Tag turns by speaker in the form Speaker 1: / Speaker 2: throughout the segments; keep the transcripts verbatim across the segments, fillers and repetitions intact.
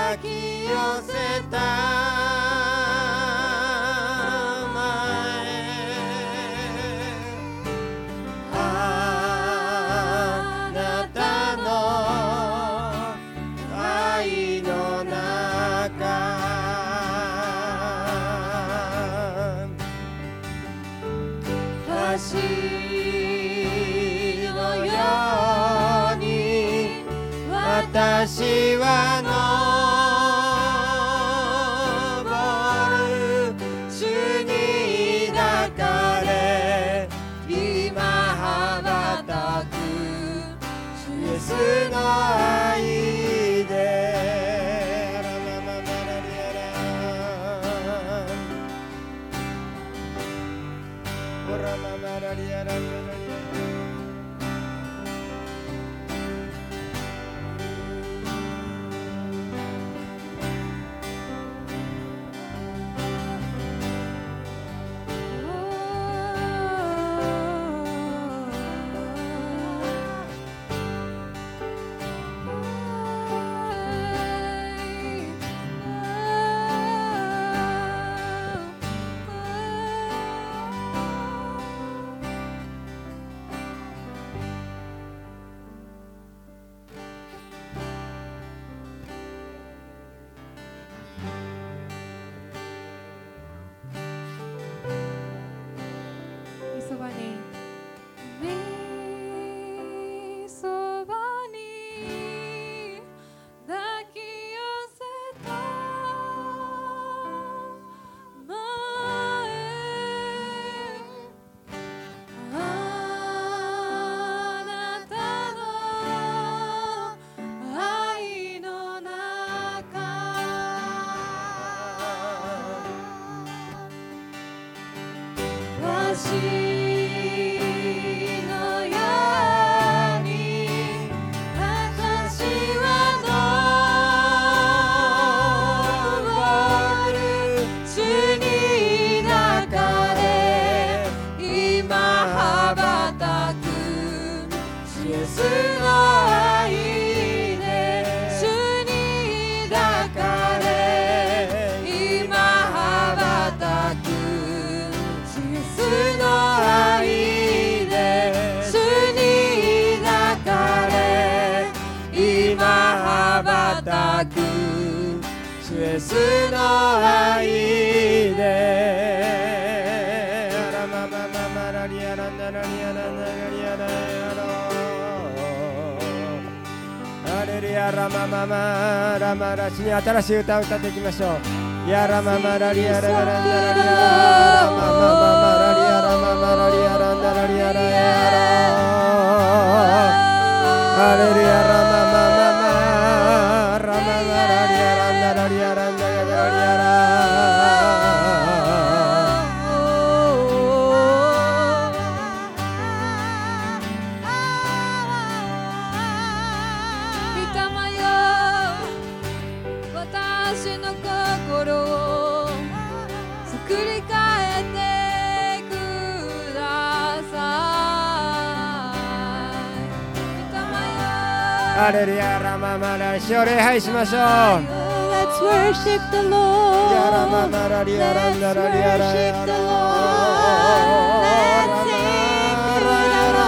Speaker 1: 抱き寄せたまえあなたの愛の中橋のように私は登る主に抱かれ今羽ばたく主イエスの愛でラララララリアラオラママラリアララリア主イエスの愛でアラママママラリアランダラリアランダラリアラヤロアレルヤラマママラマラシに新しい歌を歌っていきましょうヤラママラリアラランダラリアラマママラリアラママラリアランダラリアラヤロアレルヤラママハレルヤラママラシを礼拝しましょう
Speaker 2: Let's worship the Lord
Speaker 1: ヤラママラリアランダラリアラヤラ
Speaker 2: Let's sing to the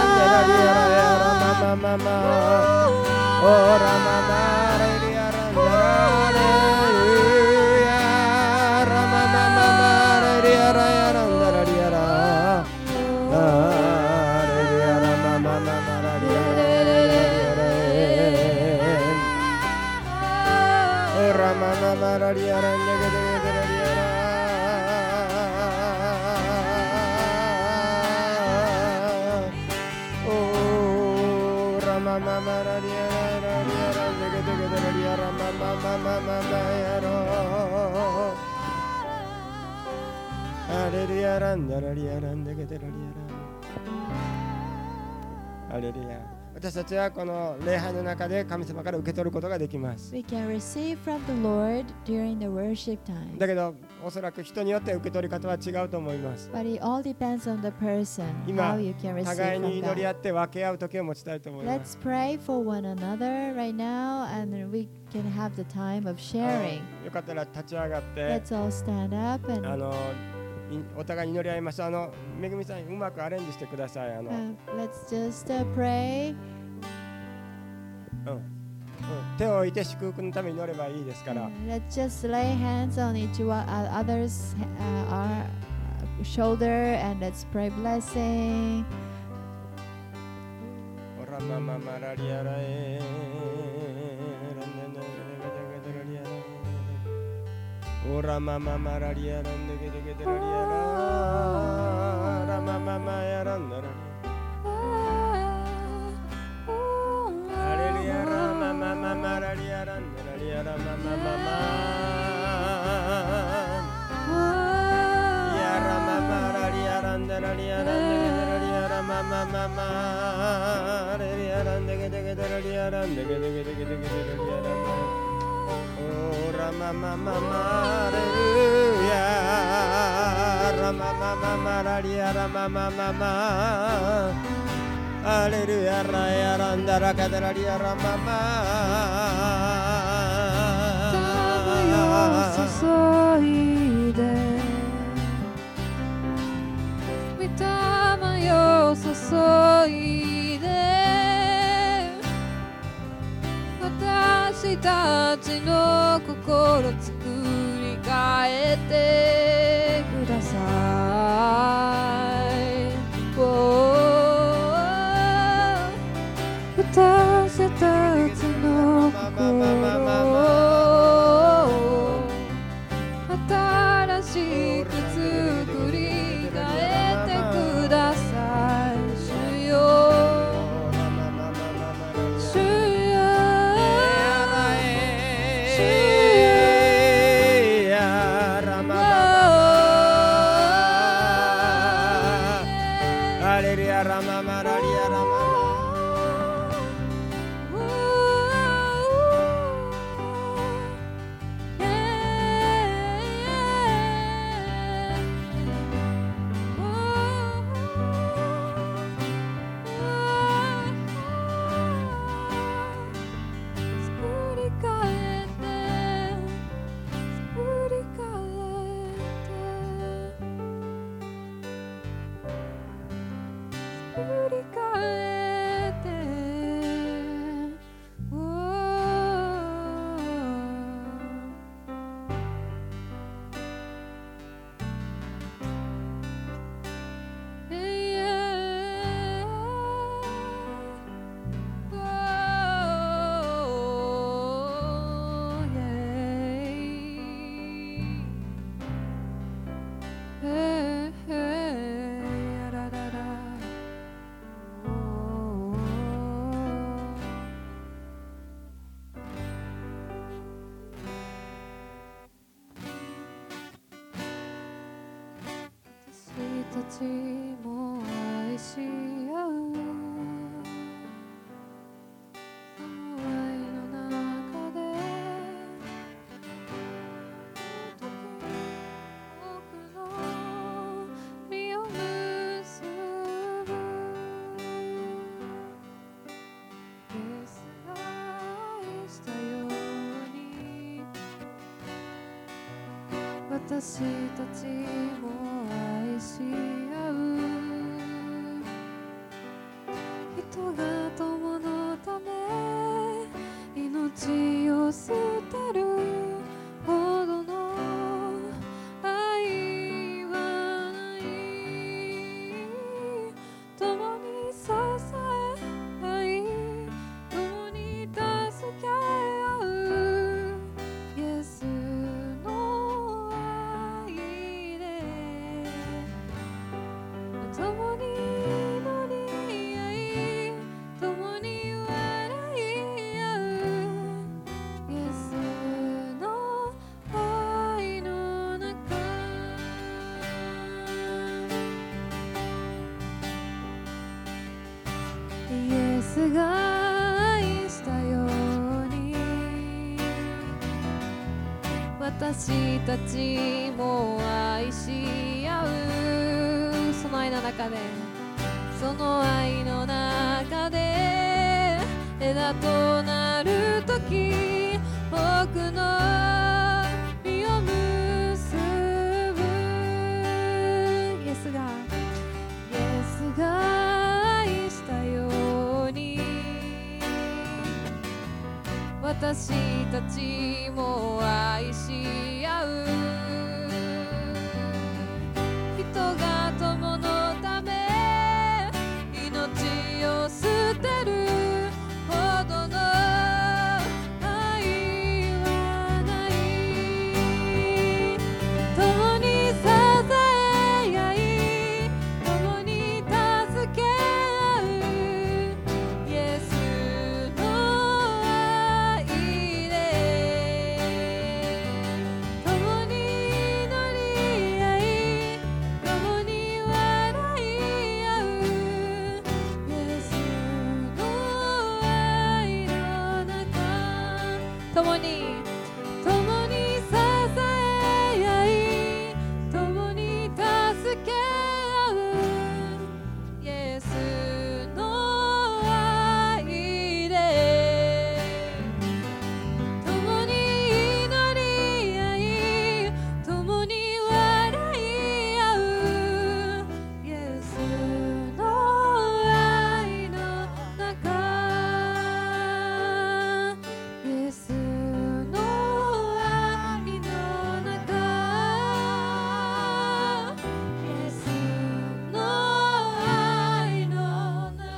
Speaker 2: Lord
Speaker 1: マママオラママレリアランダラレヤラマママレリアラヤランダラリアラレリアラマママラリアララマママラリアランダゲデゲデラリアラおラマママラリアララリアランダゲデゲデラリアラママママママヤロアレリアランダラリアランダゲデラリアラハレルヤ。私たちはこの礼拝の中で神様から受け取ることができます。
Speaker 2: We can receive from the Lord during the worship time.
Speaker 1: だけどおそらく人によって受け取り方は違うと思います。
Speaker 2: But it all depends on the person,
Speaker 1: 今
Speaker 2: how you can receive
Speaker 1: 互いに
Speaker 2: from
Speaker 1: 祈り合
Speaker 2: God.
Speaker 1: って分け合う時を持ちたいと思いま
Speaker 2: Let's
Speaker 1: す。
Speaker 2: pray for one another right now, and then we can have the time of
Speaker 1: あ
Speaker 2: sharing.
Speaker 1: のよかったら立ち上がって
Speaker 2: Let's all stand up
Speaker 1: あ
Speaker 2: and
Speaker 1: のいお互いに祈り合いましょう。あのめぐみさんうまくアレンジしてください。あの、
Speaker 2: uh, let's just uh, pray.
Speaker 1: うんうん、手を置いて祝福のために祈ればいいですから。
Speaker 2: Uh, let's just lay hands on each one, uh, other's uh, our, uh, shoulder, and let's pray blessing.
Speaker 1: オラマママラリアラエオラマママラリアランデゲデゲデラリアララマママヤランダラリアレリアラママママラリアランダラリアラママママヤラママラリアランダラリアランデゲデラリアラママママレリアランデゲデゲデラリアランデゲデゲデゲデゲデラリアラマオラママママレルヤラママママラリアラママママアレルヤラヤランダラカデラリアラママ
Speaker 3: 注いで御霊よ注いで私たちの心作り変えてください。私たちの心を新しく作り変えてください。主よ主よ主よ
Speaker 1: アレルヤラママラリアラママ
Speaker 3: たちも愛し合うその愛の中で遠くの実を結ぶイエスが愛したように私たちも愛し合う人が友のため命を捨てるほどの愛はない共に支え合い共に助け合うイエスの愛で私たちも愛し合う。その愛の中で、その愛の中で枝となるとき、僕の実を結ぶ。イエスがイエスが愛したように、私たちも愛し合う。人が友のため命を捨てるほどの愛はない。共に支え合い、共に助け合う。イエスの愛で共に祈り合い、共に笑い合う。イエスの愛の中、共に共に支え合い、共に助け合う。イエスの愛で共に祈り合い、共に笑い合う。イエスの愛の中、イエスの愛の中、イエスの愛の中。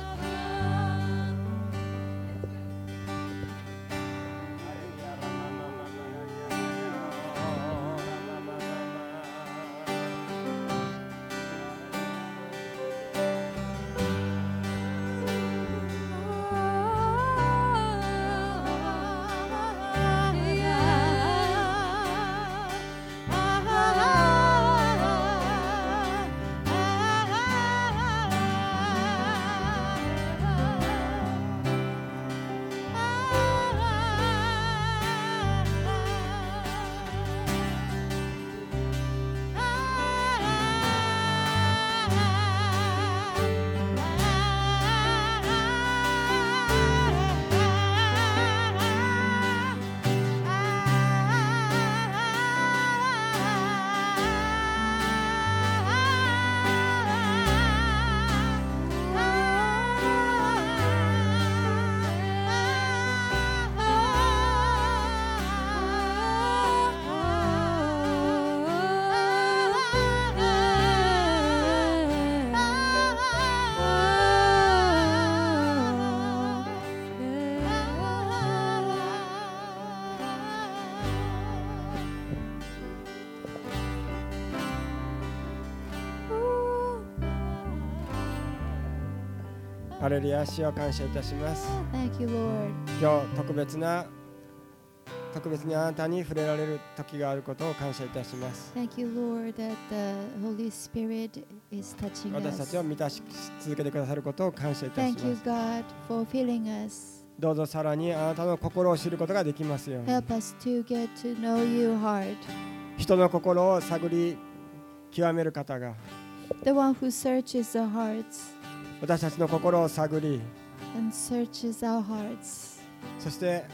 Speaker 1: ハレルヤ、主を感謝いたします。
Speaker 2: Thank you, Lord.
Speaker 1: 今日特別な特別にあなたに触れられる時があることを感謝いたします。
Speaker 2: Thank you, Lord, that the Holy Spirit is touching
Speaker 1: 私た
Speaker 2: us.
Speaker 1: ちを満たし続けてくださることを感謝いたし
Speaker 2: Thank you,
Speaker 1: ます。
Speaker 2: God, for filling us.
Speaker 1: どうぞさらにあなたの心を知ることができますように。
Speaker 2: Help us to get to know you hard.
Speaker 1: 人の心を探り極める方が
Speaker 2: The one who searches the hearts
Speaker 1: 私たちの心を探り、
Speaker 2: and searches our hearts.
Speaker 1: そして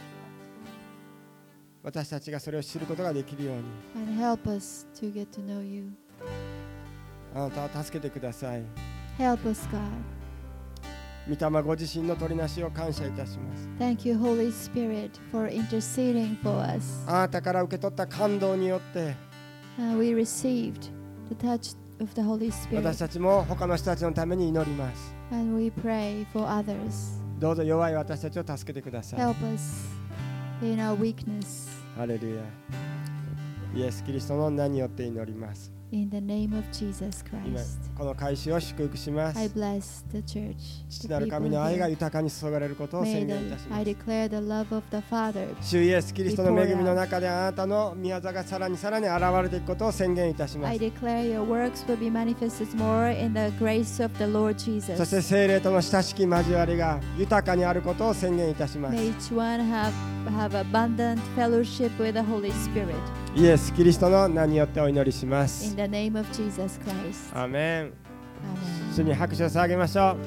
Speaker 1: 私たちがそれを知ることができるように
Speaker 2: And help us to get to know you.
Speaker 1: あなたを助けてください。
Speaker 2: Help us, God.
Speaker 1: 御霊ご自身の取りなしを感謝いたします。
Speaker 2: Thank you, Holy Spirit, for interceding for us.
Speaker 1: あなたから受け取った感動によって
Speaker 2: Uh, we received the touch of the Holy
Speaker 1: 私
Speaker 2: Spirit,
Speaker 1: たちも他の人たちのために祈ります。
Speaker 2: and we pray for others.
Speaker 1: どうぞ弱い私たちを助けてください。
Speaker 2: Help us in our weakness.
Speaker 1: ハレルヤ。イエス・キリストの名によって祈ります。
Speaker 2: In the name of Jesus
Speaker 1: 今
Speaker 2: Christ,
Speaker 1: この会衆を祝福します。
Speaker 2: I bless the church.
Speaker 1: 父
Speaker 2: The
Speaker 1: なる
Speaker 2: people
Speaker 1: 神の愛が
Speaker 2: here.
Speaker 1: 豊かに注がれることを
Speaker 2: May
Speaker 1: 宣言いたし
Speaker 2: the,
Speaker 1: ま
Speaker 2: I
Speaker 1: す。
Speaker 2: declare the love of the Father.
Speaker 1: 主イエス・キリストの恵みの中であなたの宮座がさらにさらに現れていくことを宣言いたしま
Speaker 2: I
Speaker 1: す。
Speaker 2: declare your works will be manifested more in the grace of the Lord
Speaker 1: そして
Speaker 2: Jesus.
Speaker 1: 聖霊との親しき交わりが豊かにあることを宣言いたします。
Speaker 2: May each one have, have abundant fellowship with the Holy Spirit.
Speaker 1: イエス・キリストの名によってお祈りしま
Speaker 2: In
Speaker 1: す。
Speaker 2: the name of Jesus Christ.
Speaker 1: アーメン。
Speaker 2: Amen.
Speaker 1: 主に拍手を捧げましょ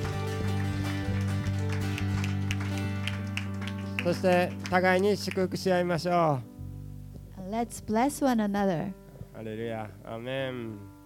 Speaker 1: う。そして互いに祝福し合いましょう。
Speaker 2: And let's bless one another.
Speaker 1: ハレルヤ。アーメン。